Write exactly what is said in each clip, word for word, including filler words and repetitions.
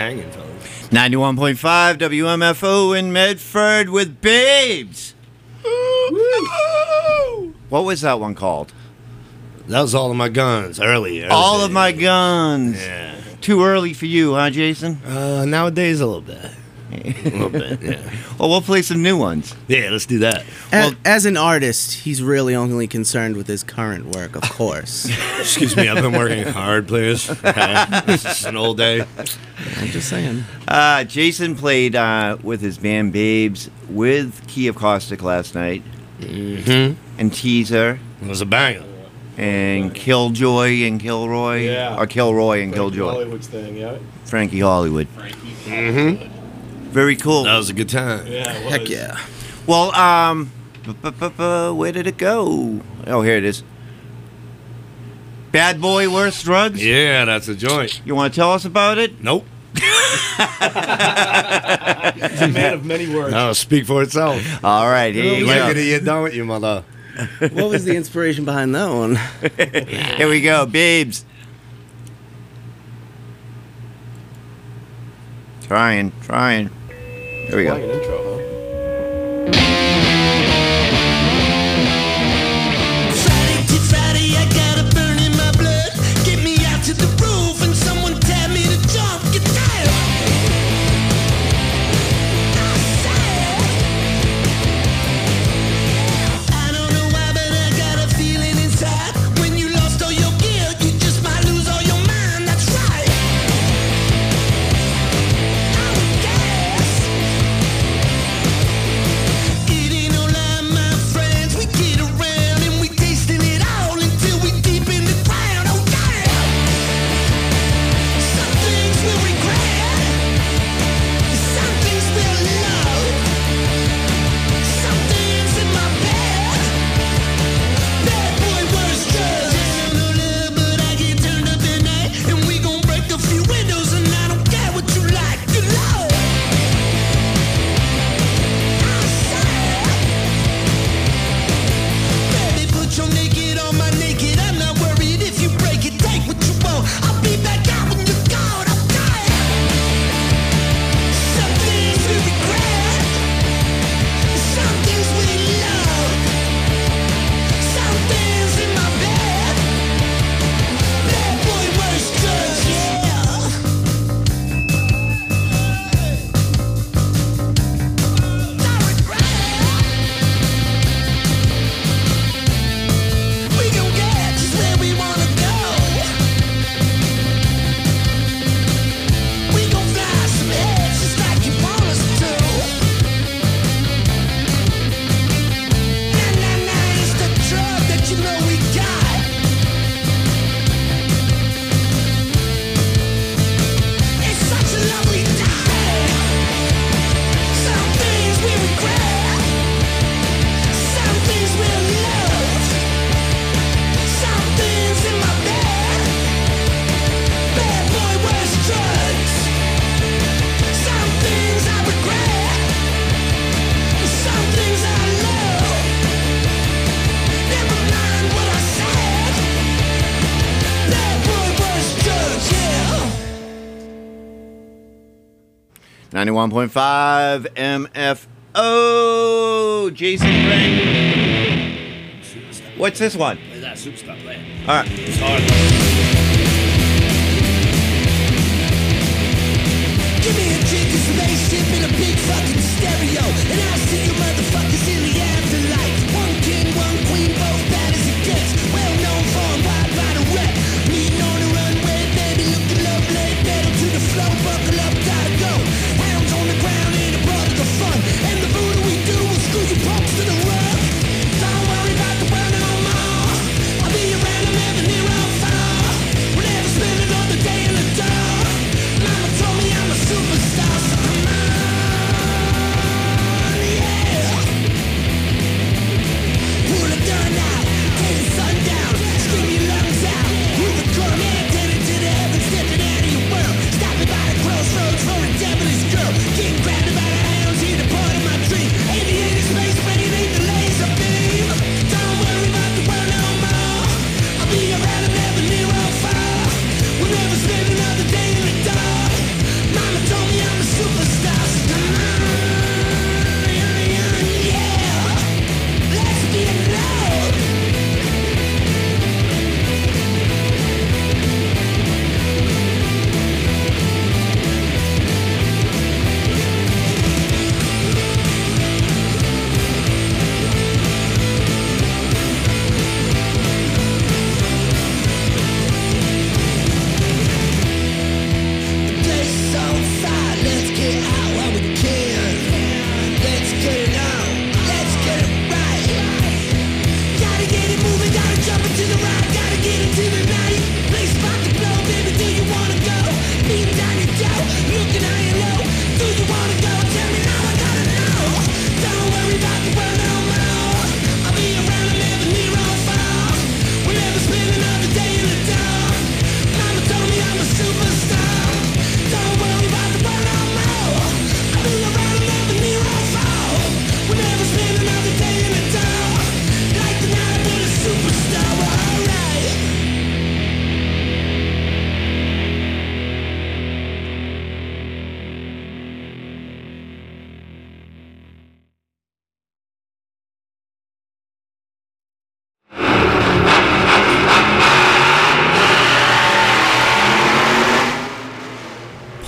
hanging, fellas. ninety-one point five W M F O in Medford with Babes. What was that one called? That was All of My Guns, early. early All days. of My Guns. Yeah. Too early for you, huh, Jason? Uh, nowadays, a little bit. A little bit, yeah. Well, we'll play some new ones. Yeah, let's do that. As, as an artist, he's really only concerned with his current work, of course. Excuse me, I've been working hard, please. Okay. This is an old day. I'm just saying. Uh, Jason played uh, with his band Babes with Key of Caustic last night. Mm-hmm. And Teaser. It was a banger. And Killjoy and Kilroy. Yeah. Or Kilroy and Frankie Killjoy. Hollywood's thing, yeah. Frankie Hollywood. Frankie. Mm-hmm. Very cool. That was a good time. Yeah, it was. Heck yeah. Well, um, bu- bu- bu- bu- where did it go? Oh, here it is. Bad Boy Worst Drugs? Yeah, that's a joint. You want to tell us about it? Nope. He's a man of many words. No, speak for itself. All right, here You you like go. it or you don't, you mother. What was the inspiration behind that one? Here we go, Babes. Trying, trying. Here we Like go. an intro, huh? Friday to Friday, I got a burn in my blood. Get me out to the roof and someone tell me to jump. Get tired. I don't know why, but I got a feeling inside. When you lost all your gear, you just might lose all your mind. That's right. It ain't no lie, my friends. We get around and we tasting it all until we deep in the ground. Oh yeah. Some things we'll regret. Some things we'll love. Some things in my bed. Bad boy worst drugs. No love, but I get turned up at night, and we gon' break a few windows, and I don't care what you like. You love. Baby, put your naked on my naked. I'm not worried if you break it. Take what you want. I'll be back out when you're gone. I'm tired. Some things we regret. Some things we love. Some things in my bed. Bad boy worst drugs, yeah. I regret. We gon' get just where we wanna go. We gon' fly some heads just like you want us to. Nah, nah, nah, it's the drug that you know we got. It's such a lovely time. Some things we regret. Some things we'll love. Some things in my bed. Bad boy worst drugs. Some things I regret. Some things I love. Never mind what I said. Bad boy worst drugs, yeah. ninety-one point five M F O. Jason Frank. What's this one? Play that superstar play. All right. It's hard. Give me a drink, a spaceship, and a big fucking stereo, and I'll see you motherfuckers in the afterlife. One king, one queen, both bad as it gets. Well known for a wide rider rep. Meeting on the runway, baby, looking lovely. Pedal to the floor, buckle up, gotta go. Hounds on the ground, ain't a part of the fun. And the voodoo we do will screw you punks to the rug. Don't worry about the world no more. I'll be around, I'm never near, I'm far. We'll never spend another day in the dark. Mama told me I'm a superstar, so come on, yeah.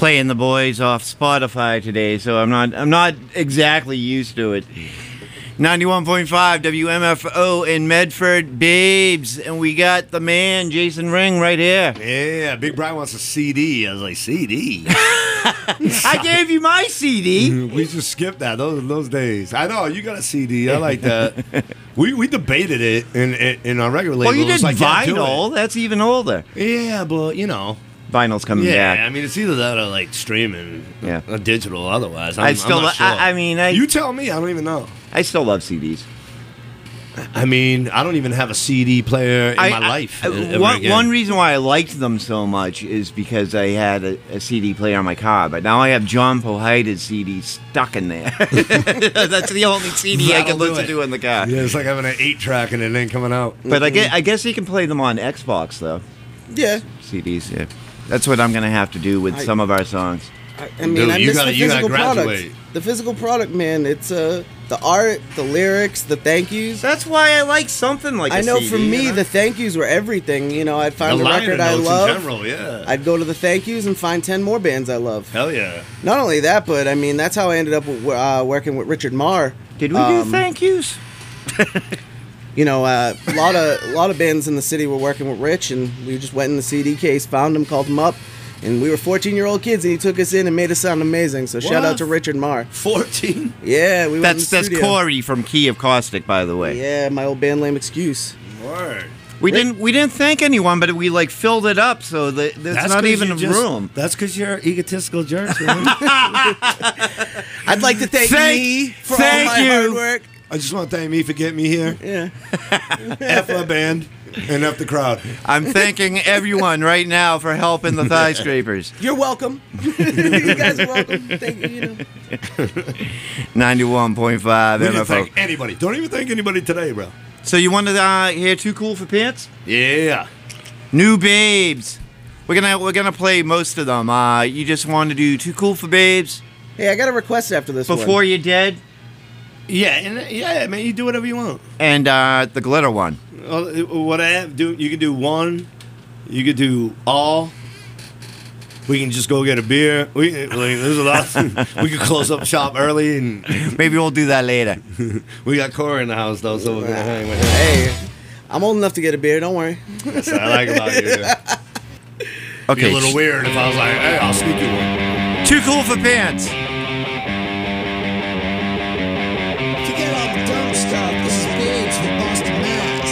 playing the boys off Spotify today, so I'm not I'm not exactly used to it. ninety-one point five W M F O in Medford, babes, and we got the man Jason Ring right here. Yeah, Big Brian wants a C D. I was like, C D? I gave you my C D. We just skipped that. Those those days. I know you got a C D. I like that. we we debated it in in, in our regular label. Well, you It's did like, can't do vinyl. it. That's even older. Yeah, but you know. Vinyl's coming Yeah, back. I mean it's either that or like streaming, Yeah. or digital. Otherwise, I'm, I still. I'm not sure. I, I mean, I. you tell me. I don't even know. I still love C Ds. I mean, I don't even have a C D player in I, my I- life. I- ever one, again. one reason why I liked them so much is because I had a, a C D player on my car, but now I have John Pohida's C D stuck in there. That's the only C D I can That'll do listen it. to in the car. Yeah, it's like having an eight track and it ain't coming out. But I guess, I guess you can play them on Xbox though. Yeah. C Ds, yeah. That's what I'm gonna have to do with I- some of our songs. I, I mean, Dude, I you miss gotta- the you gotta physical product. graduate. The physical product, man. It's uh, the art, the lyrics, the thank yous. That's why I like something like I a know C D, for me, you know? the thank yous were everything. You know, I'd find The the, liner record I notes love. in general, yeah. I'd go to the thank yous and find ten more bands I love. Hell yeah. Not only that, but I mean, that's how I ended up with, uh, working with Richard Marr. Did we Um, do thank yous? You know, uh, a lot of a lot of bands in the city were working with Rich, and we just went in the C D case, found him, called him up, and we were fourteen-year-old kids, and he took us in and made us sound amazing. So shout What? out to Richard Marr. fourteen? Yeah, we went That's in the that's studio. Corey from Key of Caustic, by the way. Yeah, my old band Lame Excuse. Word. We didn't we didn't thank anyone, but we like filled it up so that there's not 'cause even you a just- room. That's because you're egotistical jerks, man. I'd like to thank, Thank- me for thank all my you. hard work. I just want to thank me for getting me here. Yeah. F my band and F the crowd. I'm thanking everyone right now for helping the thigh scrapers. You're welcome. you guys are welcome. Thank you. You know. ninety-one point five We M didn't F O. thank anybody. Don't even thank anybody today, bro. So you wanted to uh, hear Too Cool for Pants? Yeah. New Babes. We're gonna we're gonna play most of them. Uh, you just want to do Too Cool for Babes Hey, I got a request after this Before one. You're Dead Yeah, and yeah, man, you do whatever you want. and uh, the Glitter one. Well, what I have, do you can do one, you could do all. We can just go get a beer. We like, there's a lot. We could close up shop early, and Maybe we'll do that later. we got Corey in the house though, so we're gonna hang with him. Hey, I'm old enough to get a beer. Don't worry. That's what I like about you. It'd be Okay. a little weird if I was like, "Hey, I'll sneak you one." Too Cool for Pants. Forget all the dumb stuff. This is Biggs from Boston, Mass.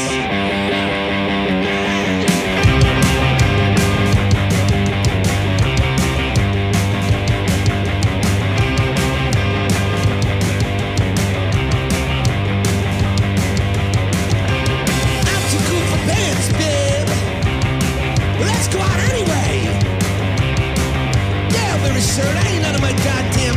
I'm too cool for pants, babe. Well, let's go out anyway. Yeah, very sure. That ain't none of my goddamn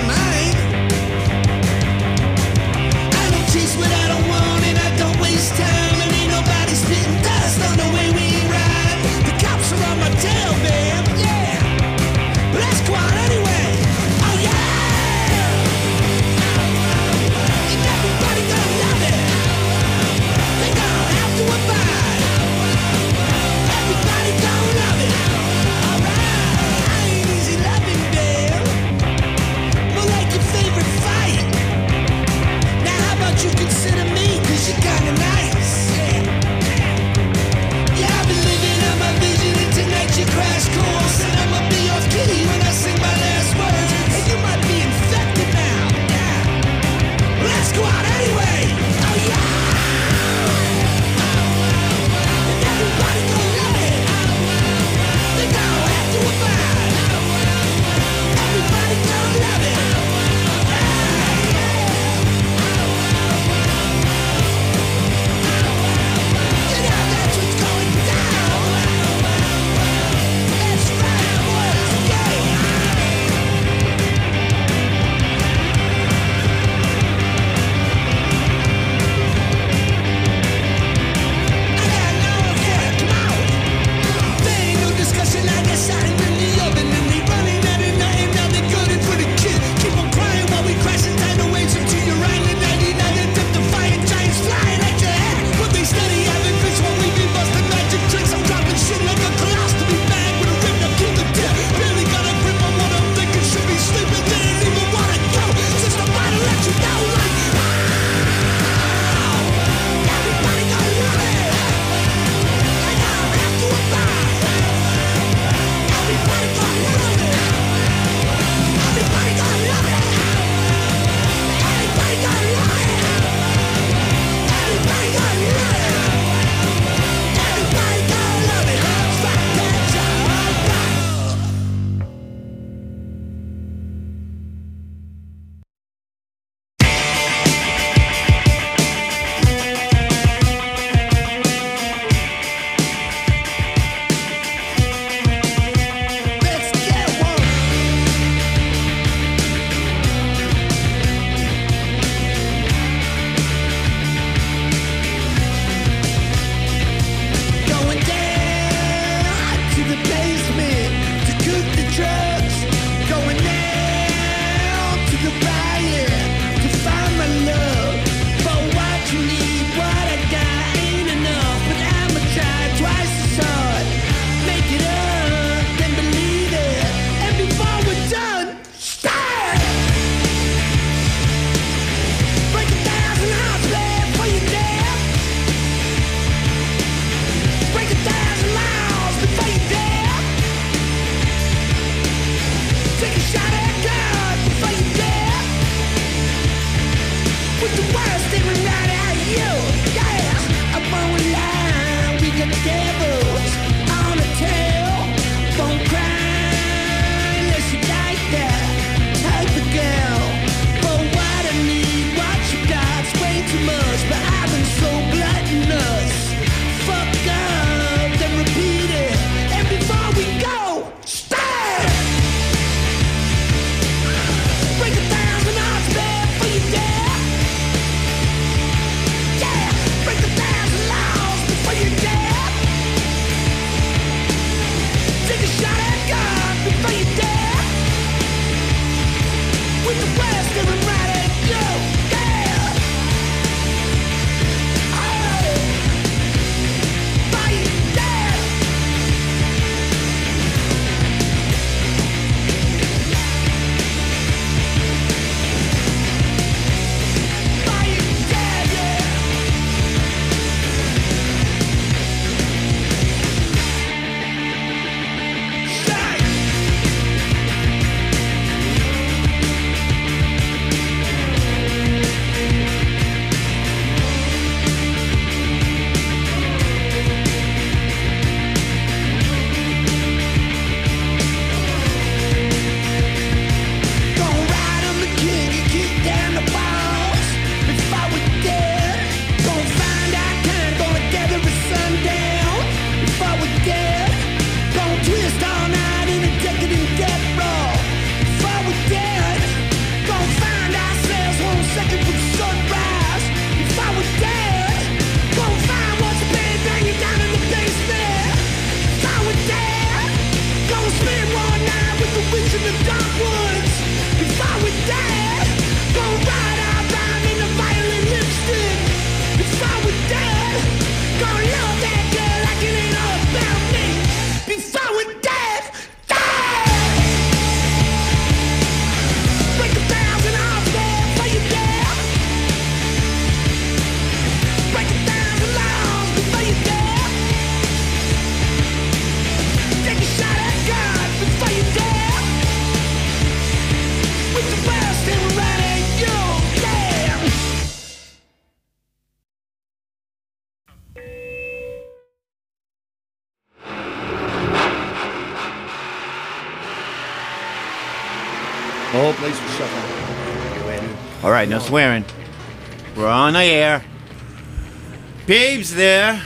whole place was shut down. All right, no swearing. We're on the air. Babes there.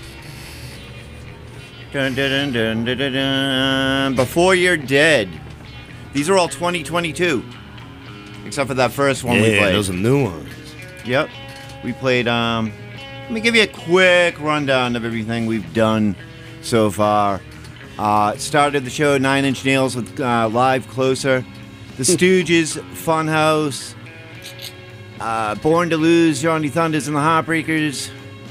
Dun, dun, dun, dun, dun, dun, dun. Before You're Dead. These are all twenty twenty-two. Except for that first one we Yeah, played. those are new ones. Yep. We played, um, let me give you a quick rundown of everything we've done so far. Uh, started the show Nine Inch Nails with uh, Live Closer. The Stooges, Funhouse. Uh, Born to Lose, Johnny Thunders and the Heartbreakers.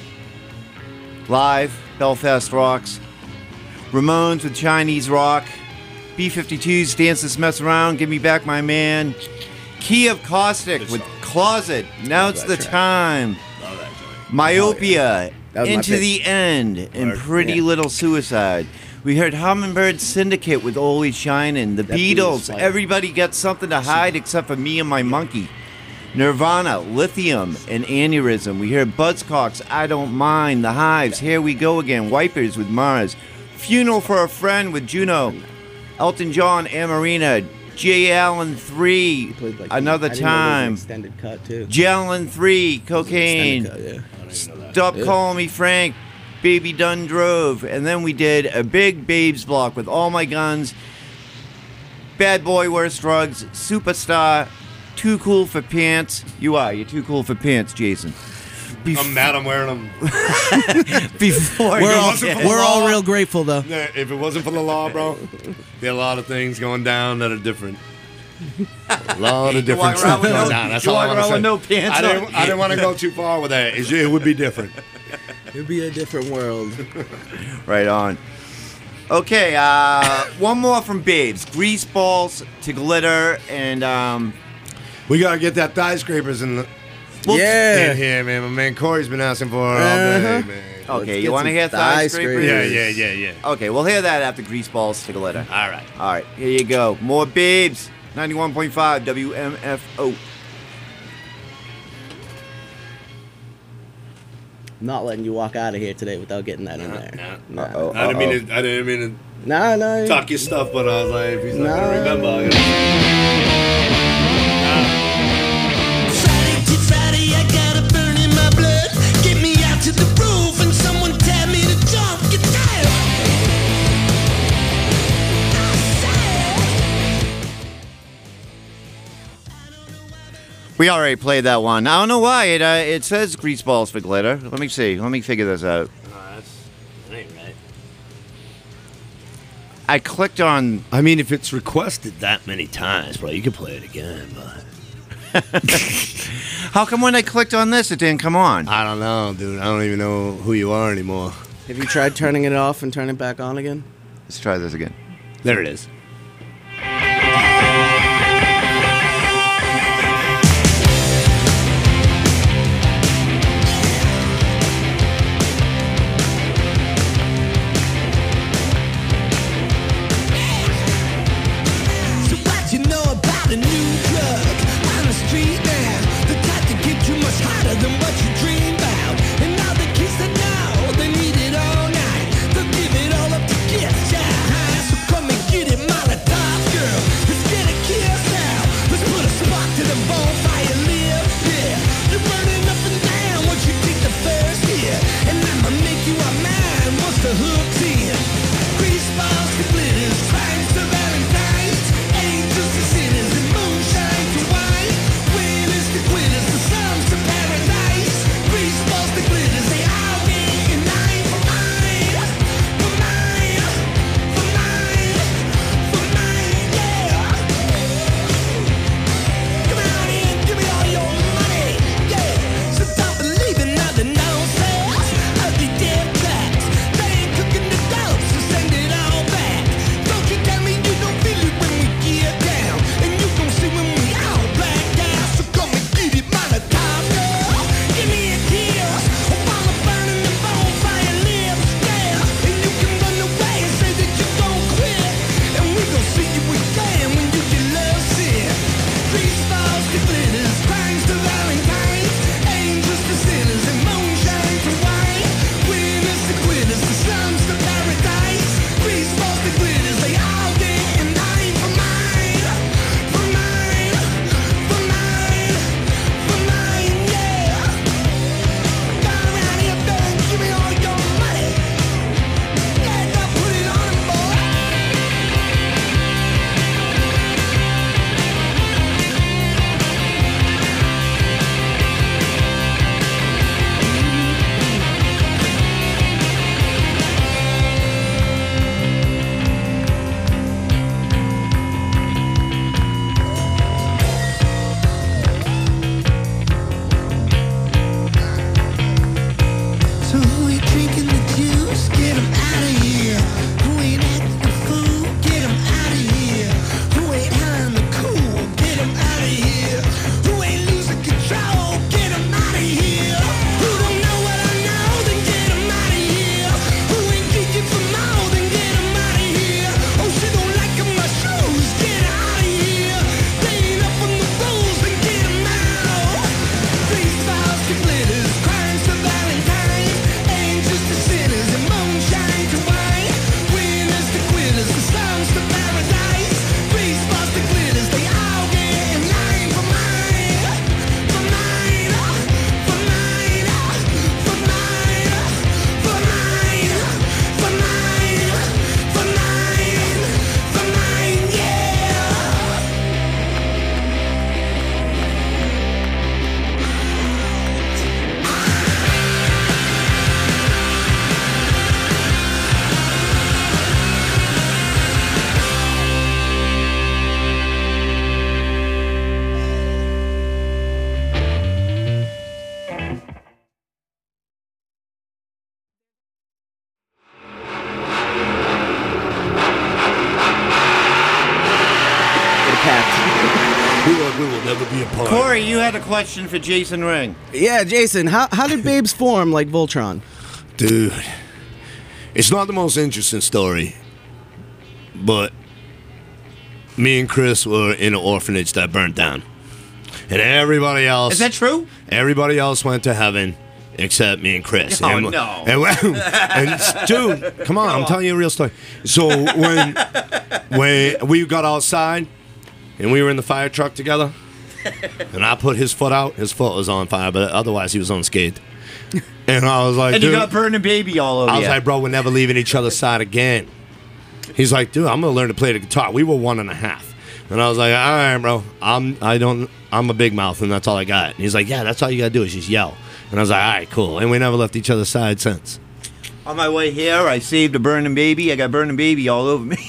Live, Belfast Rocks. Ramones with Chinese Rock. B fifty-two's Dance This Mess Around, Give Me Back My Man. Key of Caustic with Closet, Now It's the track. Time. Love that joint. Myopia, That was my Into pick. the End, and Word. Pretty Yeah. Little Suicide. We heard Hummingbird Syndicate with Always Shining. The That beat was Beatles, fire. Everybody Gets Something to Hide Except for Me and My Monkey. Nirvana, Lithium, and Aneurysm. We heard Buzzcocks, I Don't Mind. The Hives, Here We Go Again. Wipers with Mars. Funeral for a Friend with Juno. Elton John, Amarina. J. Allen three, Played, like, Another I didn't know there was an Time. extended cut too. J. Allen three, Cocaine. Extended cut, yeah. Stop Yeah. Calling Me Frank, Baby Done Drove, and then we did a big Babes block with All My Guns, Bad Boy Worst Drugs, Superstar, Too Cool for Pants. You are, you're too cool for pants, Jason. Bef- I'm mad I'm wearing them. Before We're you all did- we're all real grateful though. If it wasn't for the law, bro, there are a lot of things going down that are different. A lot of You walk different around stuff with going no- down. That's you all I walk want to around say. with no pants I didn't, on. I didn't want to go too far with that. It's- It would be different. It'd be a different world. Right on. Okay, uh, one more from Babes. Grease Balls to Glitter, and um, We gotta get that thigh scrapers in, the, Well, yeah. in here, man. My man Corey's been asking for it all Uh-huh. day, man. okay, Let's you get want to some hear Thigh thigh Scrapers? scrapers. Yeah, yeah, yeah, yeah. Okay, we'll hear that after Grease Balls to Glitter. All right. All right, here you go. More Babes. ninety-one point five W M F O. Not letting you walk out of here today without getting that in there. Nah, Uh-oh. I didn't mean to. I didn't mean nah, nah. to talk your stuff, but I was like, if he's not Nah. gonna remember, I gotta. Friday to Friday, I got a burn in my blood. Get me out to the roof and someone tell me to jump. Get tired. We already played that one. I don't know why. It uh, it says Grease Balls for Glitter. Let me see. Let me figure this out. No, that's that ain't right. I clicked on. I mean, if it's requested that many times, bro, you could play it again, but How come when I clicked on this, it didn't come on? I don't know, dude. I don't even know who you are anymore. Have you tried turning it off and turning it back on again? Let's try this again. There it is. So what you know about a new drug on the street now? The type to get you much hotter than what you dream about. And now the kids that know they need it all night. They'll give it all up to get ya high. So come and get it, my we'll never be apart. Corey, you had a question for Jason Ring. Yeah, Jason, how, how did Babes form like Voltron? Dude, it's not the most interesting story, but me and Chris were in an orphanage that burnt down. And everybody else... Is that true? Everybody else went to heaven except me and Chris. Oh, and, no. And, and, dude, come on, I'm telling you a real story. So when, when we got outside and we were in the fire truck together, and I put his foot out, his foot was on fire, but otherwise he was unscathed. And I was like, And dude, you got burning baby all over I was you. like, bro, we're never leaving each other's side again. He's like, dude, I'm gonna learn to play the guitar. We were one and a half, and I was like, all right, bro, I'm I don't I'm a big mouth, and that's all I got. And he's like, yeah, that's all you gotta do is just yell. And I was like, all right, cool. And we never left each other's side since. On my way here, I saved a burning baby. I got burning baby all over me.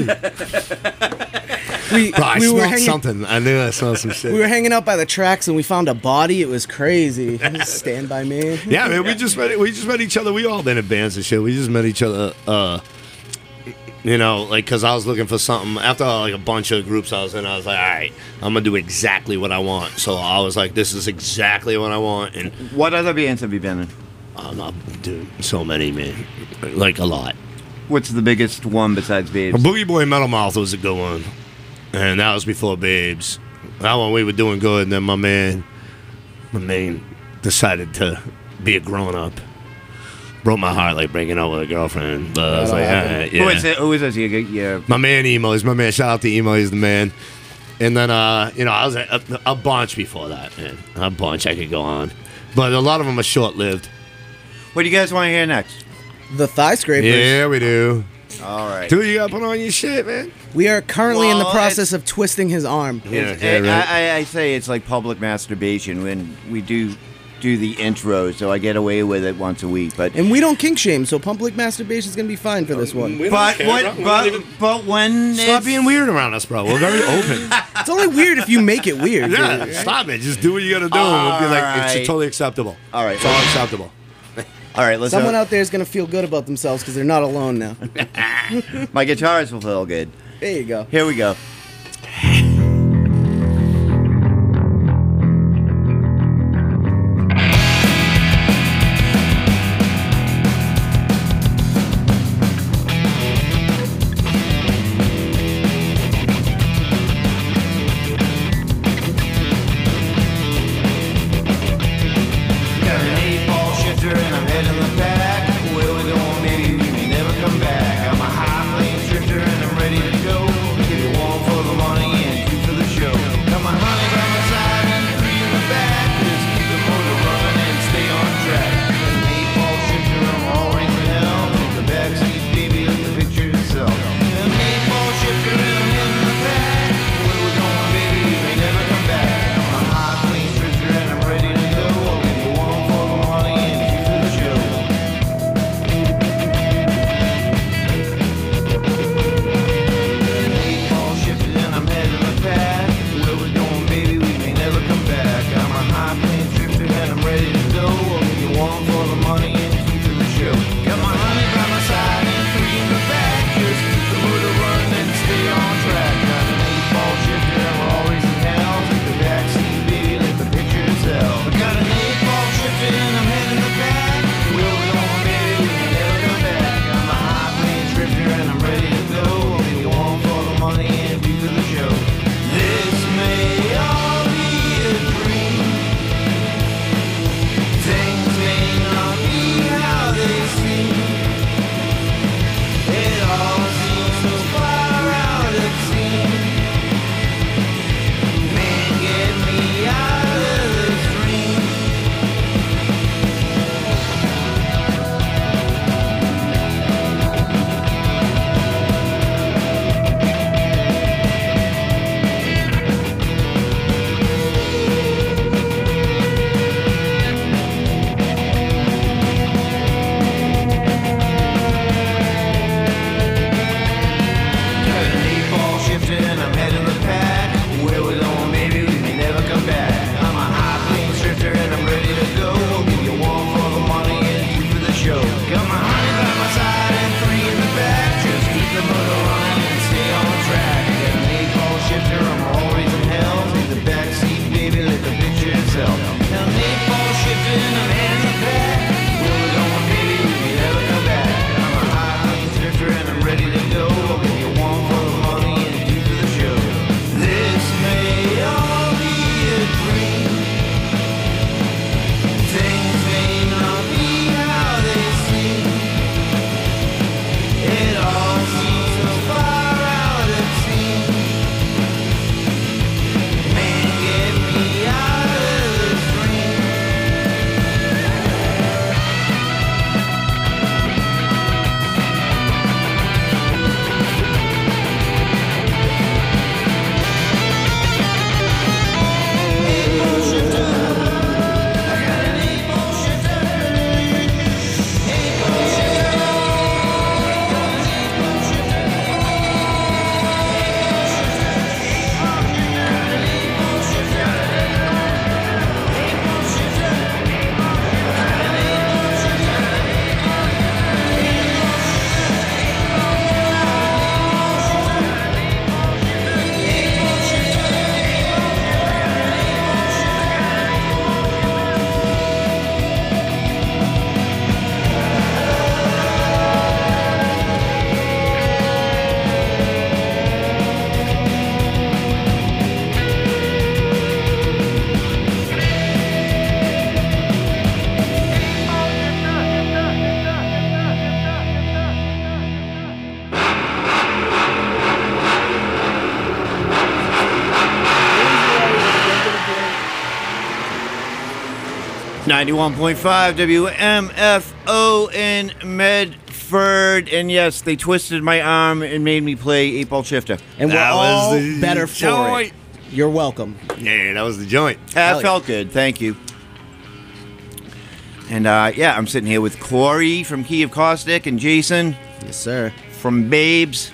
We, Bro, I we were smelled hanging, something. I knew I smelled some shit. we were hanging out by the tracks and we found a body. It was crazy. Stand by me. Yeah, man, we just met. We just met each other. We all been in bands and shit. We just met each other. Uh, you know, like because I was looking for something after like a bunch of groups I was in. I was like, all right, I'm gonna do exactly what I want. So I was like, this is exactly what I want. And What other bands have you been in? I'm not, dude, so many, man, like a lot. What's the biggest one besides Babes? Boogie Boy Metal Mouth was a good one, and that was before Babes. That one we were doing good, and then my man, my man, decided to be a grown up. Broke my heart like breaking up with a girlfriend, but I was like, all right, yeah. Who is it? Who is this? You, you, My man Emo, he's my man. Shout out to Emo, he's the man. And then, uh, you know, I was a, a, a bunch before that, man. A bunch I could go on, but a lot of them are short lived. what do you guys want to hear next? The Thigh Scrapers. Yeah, we do. All right. Dude, you gotta put on your shit, man. We are currently in the Well, process of twisting his arm. Yeah, It's- okay, right. I, I, I say it's like public masturbation when we do do the intro, so I get away with it once a week. But And we don't kink shame, so public masturbation is going to be fine for this one. but what? But, but when Stop it's- being weird around us, bro. We're very open. It's only weird if you make it weird. Yeah, dude. stop it. Just do what you gotta do. and we'll be like, it's Alright. totally acceptable. All right. It's all acceptable. All right, let's. Someone uh, out there is going to feel good about themselves because they're not alone now. my guitars will feel good. There you go. Here we go. Got an eight ball shifter and I'm heading the back. Where we going, maybe we may never come back. I'm a high plane drifter and I'm ready to go. Give you one for the money and two for the show. Got my honey by my side and three in the back. Just keep the motor running and stay on track. Got an eight ball shifter, I'm already the helm. Take the backseat, baby, let the picture itself. Got an eight ball shifter and I'm heading the back. Where we going, baby, we may never come back. I'm a high plane drifter and I'm ready to go. I'll give you one for the money and two for the show. ninety-one point five W M F O in Medford. And yes, they twisted my arm and made me play eight ball shifter. And we're That was all the better for joint. it. You're welcome. Yeah, that was the joint. That Hell yeah. felt good. Thank you. And uh, yeah, I'm sitting here with Corey from Key of Caustic and Jason Yes, sir. from Babes.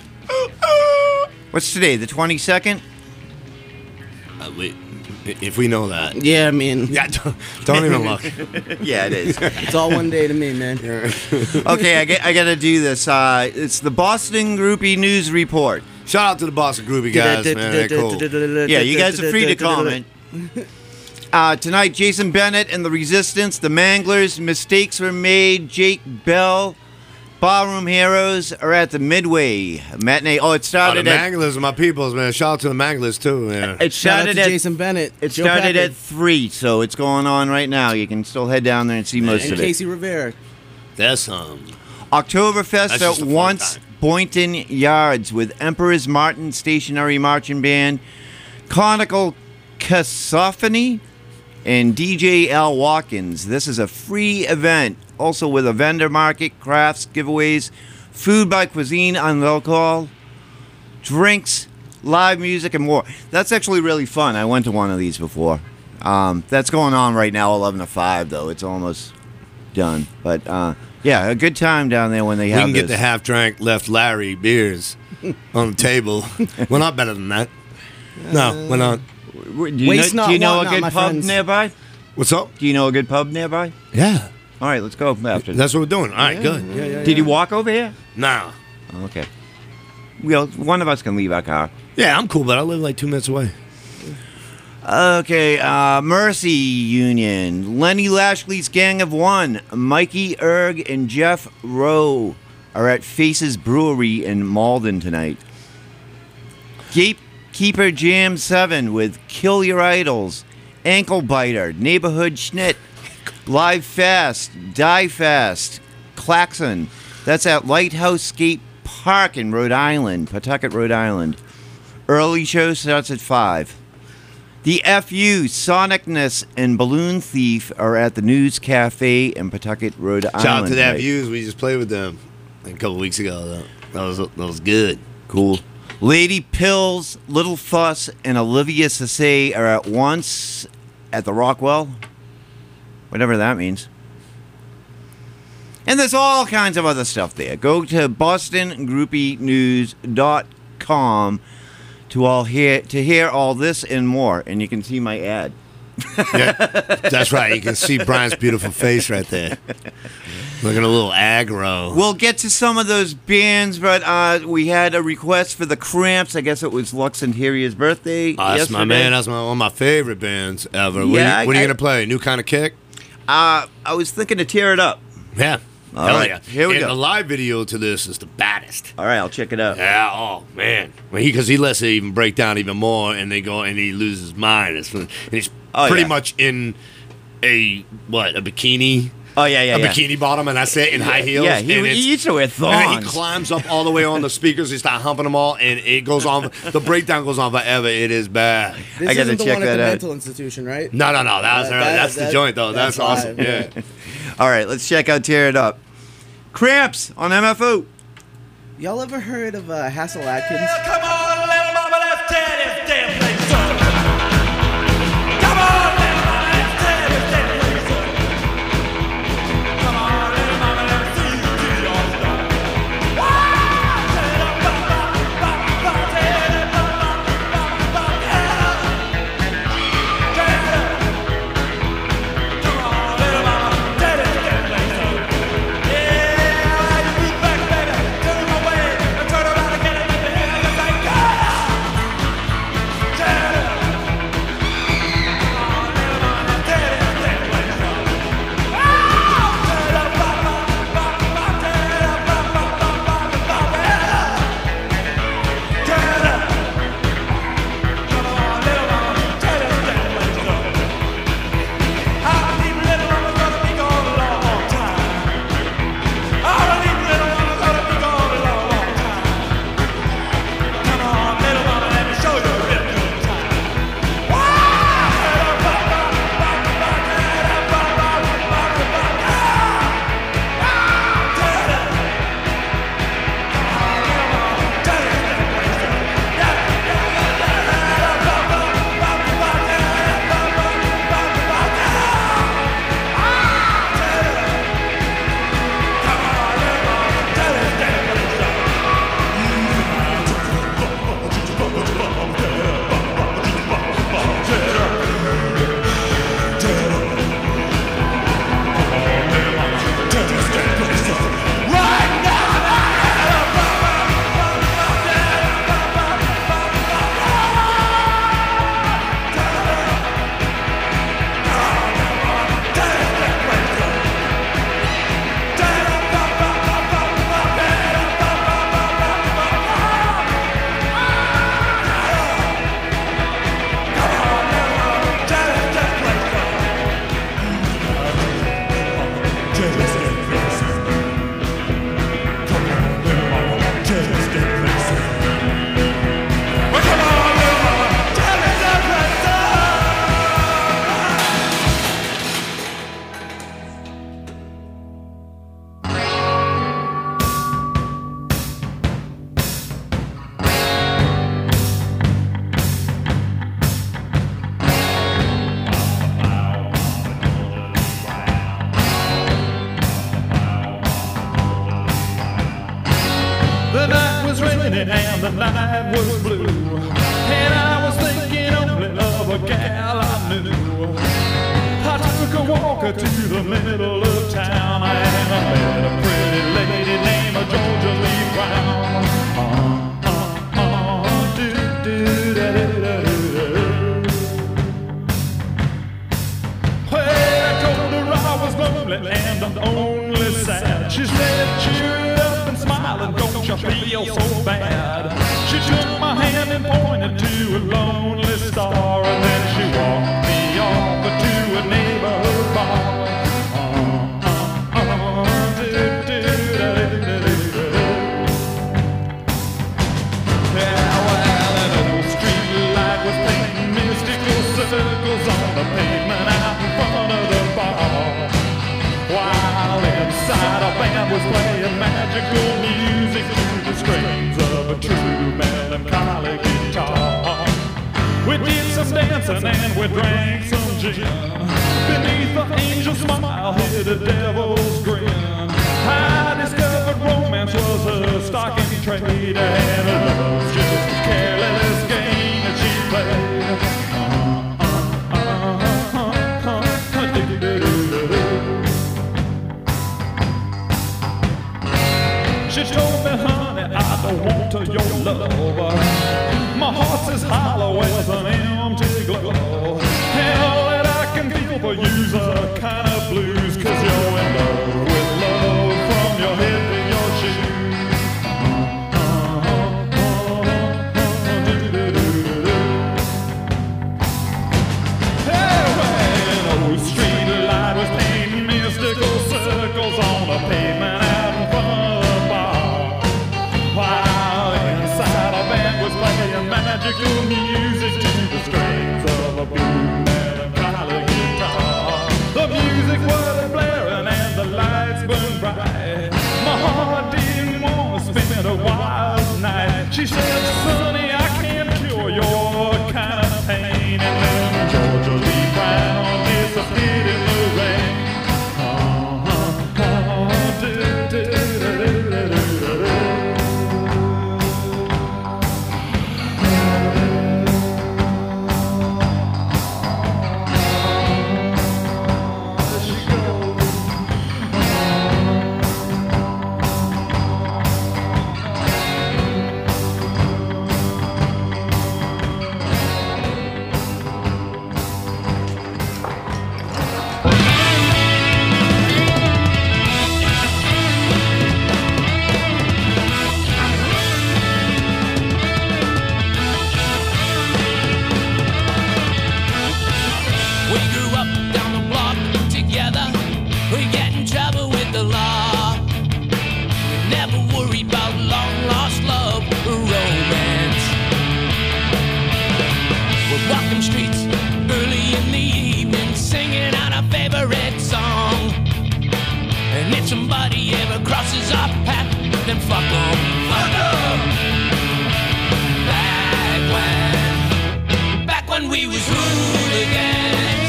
What's today? The twenty-second? Uh, wait, if we know that. Yeah, I mean, Yeah, don't, don't even look. Yeah, it is. it's all one day to me, man. Okay, I, get, I got to do this. Uh, it's the Boston Groupie News Report. Shout out to the Boston Groupie guys, man. They're cool. Yeah, you guys are free to comment. Uh, tonight, Jason Bennett and the Resistance, the Manglers, Mistakes Were Made, Jake Bell, Ballroom Heroes are at the Midway matinee. Oh, it Oh, the started at Manglers are my peoples, man. Shout out to the Manglers, too, man. it Shout out started to at Jason Bennett. it Joe started Packard, at three, so it's going on right now. You can still head down there and see most and of it. Casey Rivera. That's um. Oktoberfest That's just at a fun Once time. Boynton Yards with Emperor's Martin Stationary Marching Band, Conical Cacophony, and D J Al Watkins. This is a free event, also with a vendor market, crafts, giveaways, food by cuisine on alcohol, drinks, live music, and more. That's actually really fun. I went to one of these before. Um, that's going on right now, eleven to five, though. It's almost done. But uh, yeah, a good time down there when they We have can get this. the half drank left Larry beers on the table. We're not better than that. No, we're not. Do you Waste know, not, do you know want a not, good my pub friends. nearby? What's up? Do you know a good pub nearby? Yeah. All right, let's go after. That's what we're doing. All right, good. Did you walk over here? Nah. Oh, okay. Well, one of us can leave our car. Yeah, I'm cool, but I live like two minutes away. Okay, uh, Mercy Union. Lenny Lashley's Gang of One. Mikey Erg and Jeff Rowe are at Faces Brewery in Malden tonight. Gatekeeper Jam seven with Kill Your Idols, Ankle Biter, Neighborhood Schnit, Live Fast, Die Fast, Klaxon. That's at Lighthouse Skate Park in Rhode Island, Pawtucket, Rhode Island. Early show starts at five. The F U, Sonicness, and Balloon Thief are at the News Cafe in Pawtucket, Rhode Island. Shout out to the tonight. F Us. We just played with them a couple weeks ago. Though. That was that was good. Cool. Lady Pills, Little Fuss, and Olivia Sase are at once at the Rockwell. Whatever that means. And there's all kinds of other stuff there. Go to boston groupie news dot com to all hear to hear all this and more, and you can see my ad. Yeah, that's right. You can see Brian's beautiful face right there. Looking a little aggro. We'll get to some of those bands, but uh, we had a request for the Cramps. I guess it was Lux Interior's birthday. Oh, that's my yesterday. man. That's my, one of my favorite bands ever. what Yeah, are you, what I- are you I- gonna play? New Kind of Kick? Uh, I was thinking to tear it up. Yeah. All Hell right, yeah. here we and go. the live video to this is the baddest. All right, I'll check it out. Yeah. Oh man. When he because he lets it even break down even more, and they go and he loses his mind. It's, and he's Oh, pretty yeah. much in a what a bikini. Oh yeah, yeah, a yeah. bikini bottom, and that's it, in high heels. Yeah, he, and he it's- used to wear And then he thongs. climbs up all the way on the speakers. He starts humping them all, and it goes on. The breakdown goes on forever. It is bad. This I gotta isn't the check one at that the out. mental institution, right? No, no, no. That's Uh, that- that's the that- joint though. That's, that's awesome. live, Yeah. yeah. All right, let's check out Tear It Up. Cramps on M F O. Y'all ever heard of uh, Hassel Atkins? Come on, little mama, let's tear this damn place up. Come on, little mama, let's tear this damn place up. Come on, little mama, let's see you do your stuff. Wow! Tear it up, bop, bop, bop, bop, tear it up, bop, bop, bop, bop, yeah. Tear it up. Come on, little mama, tear this damn place up. Yeah, I like to beat back, baby. Turn my way and turn around again and let me hear you say, go! raining and the night was blue. And I was thinking only of a gal I knew. I took a walker to the middle of town and I met a pretty lady named Georgia Lee Brown. Uh, uh, uh, do, do, da, da, da, da. Well, I told her I was lonely and I'm only sad. She said, cheer up and smile and don't you feel so bad. She took my hand and pointed to a lonely star, and then she walked me off to a neighborhood bar. Uh, uh, uh, do, do, da, da, da, da, da. Yeah, well, an old street light was painting mystical circles on the pavement out in front of the bar, while inside a band was playing magical music to the strings of a true melancholy guitar. We did some dancing and we drank some gin. Beneath the angel's smile hid a devil's grin. I discovered romance was a stock in trade, and love was just a careless game that she played. Uh, uh, uh, uh, uh, uh, do, do, do, do. She told me, honey, I don't want to your love. My heart's as hollow as an empty glove. Hell that I can feel for you's a kind of blues, 'cause you're in love with love from your head to your shoes. Uh, uh, uh, uh, do, do, do, do, do. Hey, well, an old street light was painting mystical circles on the pavement out in front of the bar, while inside a band was playing magical music to the strings of a blue melancholy guitar. The music was blaring and the lights burned bright. My heart didn't want to spend a wild night. She said, sonny, I can't cure your kind of pain. And then Georgia Lee Brown disappeared in the rain. Uh-huh, uh-huh, do, do, do, do, do, do, do. We grew up down the block together. We get in trouble with the law. We never worry about long lost love or romance. We're walking streets early in the evening, singing out our favorite song. And if somebody ever crosses our path, then fuck 'em, fuck 'em. Back when, back when we was hooligans.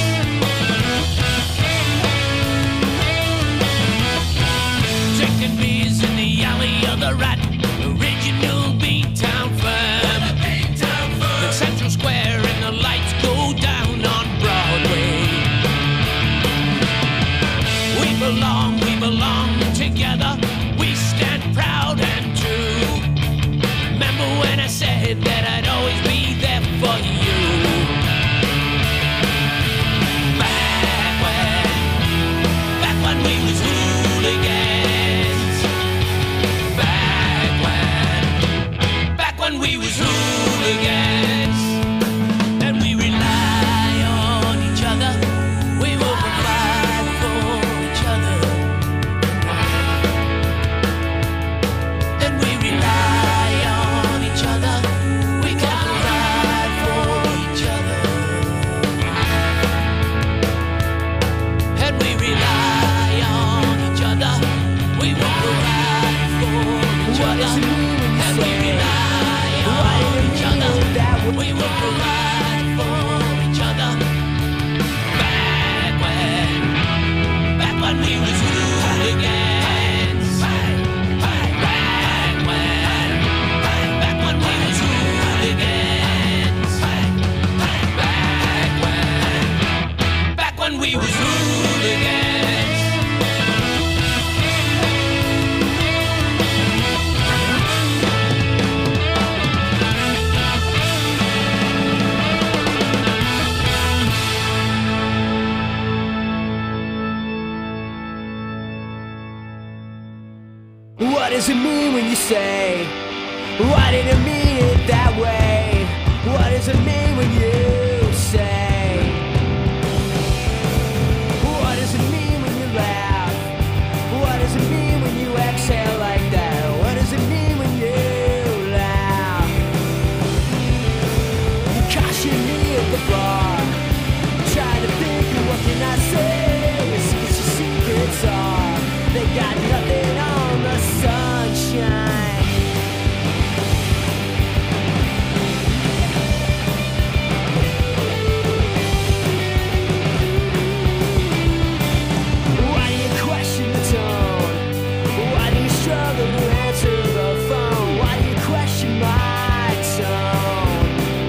Drinking beers in the alley of the Rat, original Beantown firm. The Central Square and the lights go down on Broadway. We belong, we belong together. We stand proud and true. Remember when I said that I'd always be there for you? Back when, back when we was hooligans. Back when, back when we was hooligans. And we rely on each other. We will provide for each other. And we rely on each other. We can provide for each other. And we rely on each other. We will provide for each other. And we rely on each other. We will provide for each other. Back when, back when we was hooligans. Back when, back What does it mean when you say, why didn't mean it that way? What does it mean when you say, what does it mean when you laugh? What does it mean when you exhale like that? What does it mean when you laugh? You caution me at the bar, trying to think of what can I say. Your secrets, your secrets are, they got nothing on the sunshine. Why do you question the tone? Why do you struggle to answer the phone? Why do you question my tone?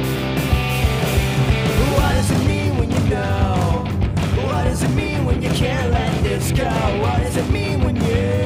What does it mean when you know? What does it mean when you can't let this go? What does it mean when you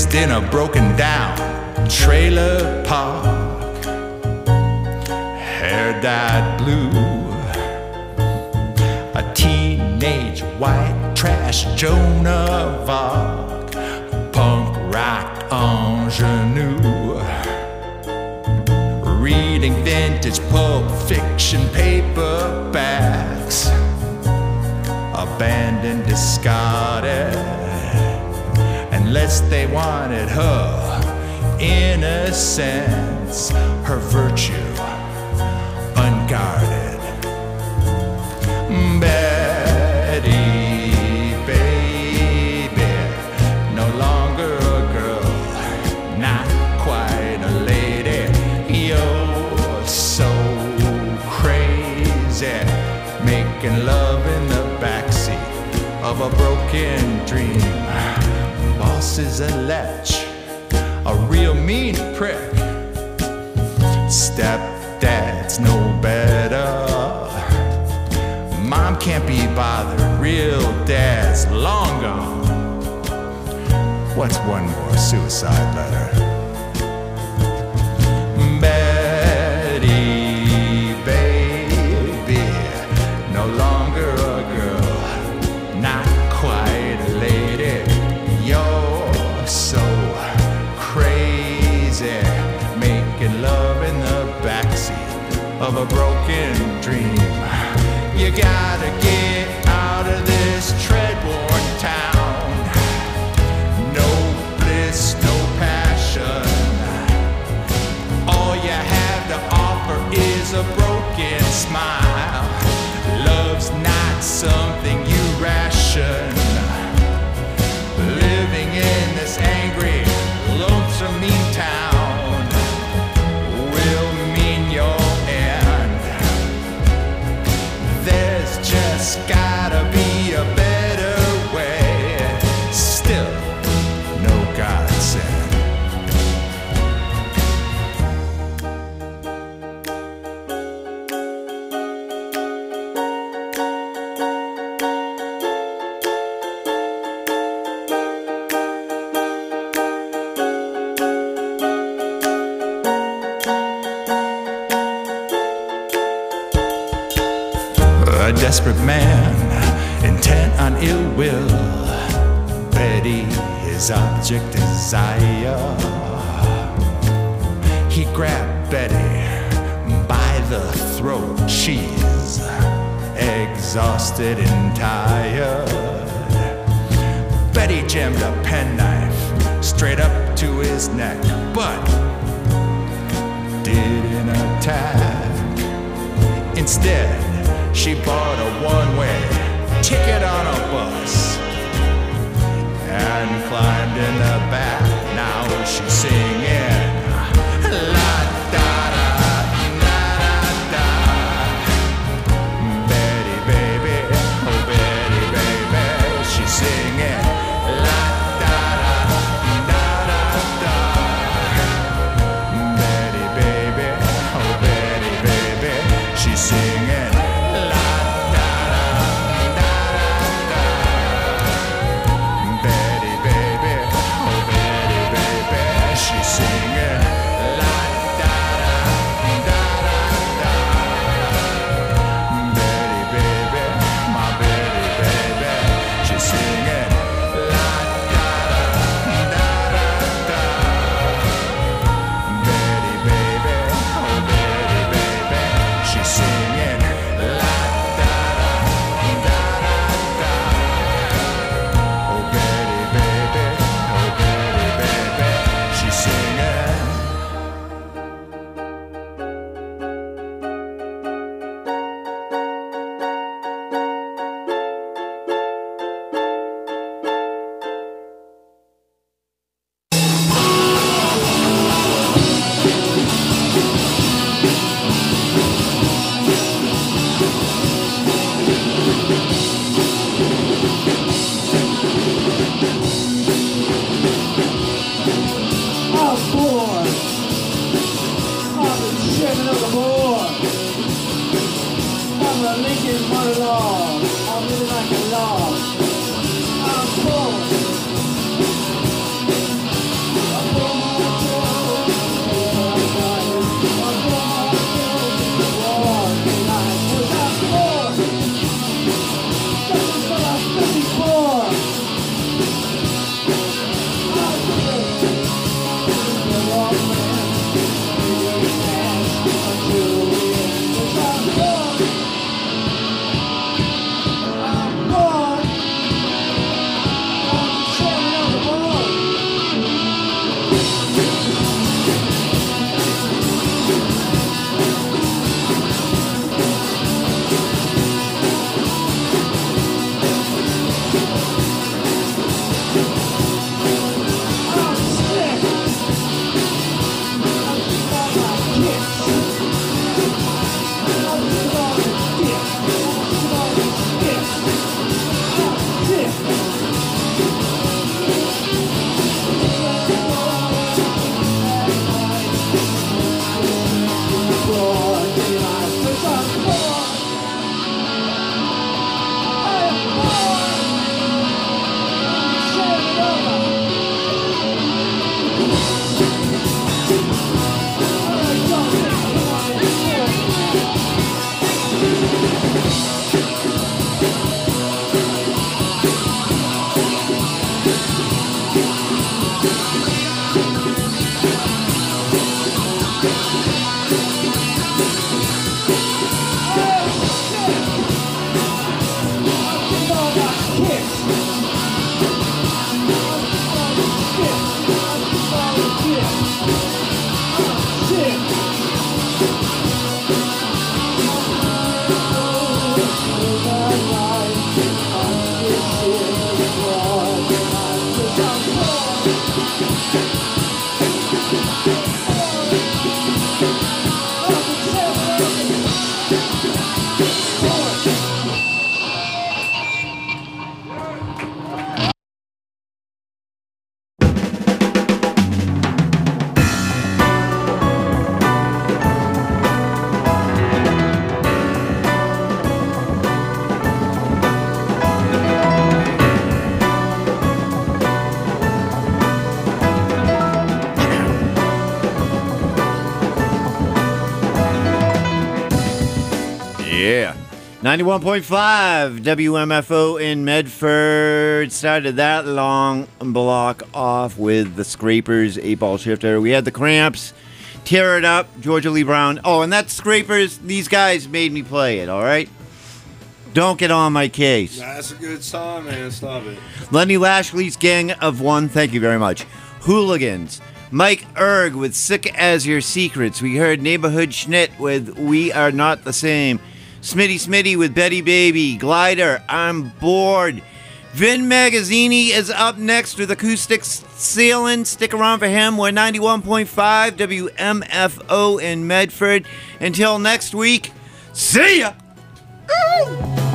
raised in a broken down trailer park. Hair dyed blue, a teenage white trash Joan of Arc, punk rock ingenue, reading vintage Pulp Fiction paperbacks, abandoned, discarded, unless they wanted her innocence, her virtue unguarded. Betty, baby, no longer a girl, not quite a lady. You're so crazy, making love in the backseat of a broken dream. Boss is a lech, a real mean prick. Stepdad's no better. Mom can't be bothered, real dad's long gone. What's one more suicide letter? Betty, baby, no longer a girl, not quite a lady. You're so crazy, making love in the backseat of a broken dream. You gotta get out of this tread-worn town. No bliss, no passion. All you have to offer is a broken smile. Love's not something you ration. Living in this angry, lonesome mean town will mean your end. There's just gotta be a better way. Still, no godsend. A desperate man, intent on ill will. Betty, his object desire. He grabbed Betty by the throat. She's exhausted and tired. Betty jammed a penknife straight up to his neck, but didn't attack. Instead, she bought a one-way ticket on a bus and climbed in the back. Now she's singing la da da da da da. Betty baby, oh Betty baby, she's singing la da da da da da. Betty baby, oh Betty baby, she's singing. She's singing la da da da da da. Betty baby, my Betty baby, she's singing la da da da da da. Betty baby, oh Betty baby, she's singing la da da da da da. Oh Betty baby, oh Betty baby, she's singing. Yeah. ninety-one point five W M F O in Medford. Started that long block off with the Scrapers, eight ball shifter. We had the Cramps, Tear It Up, Georgia Lee Brown. Oh, and that Scrapers, these guys made me play it, all right? Don't get on my case. That's a good song, man. Stop it. Lenny Lashley's Gang of One. Thank you very much. Hooligans. Mike Erg with Sick As Your Secrets. We heard Neighborhood Schnit with We Are Not the Same. Smitty Smitty with Betty Baby. Glider, I'm Bored. Vin Magazzini is up next with Acoustics Sealing. Stick around for him. We're ninety-one point five W M F O in Medford. Until next week, see ya! Ooh.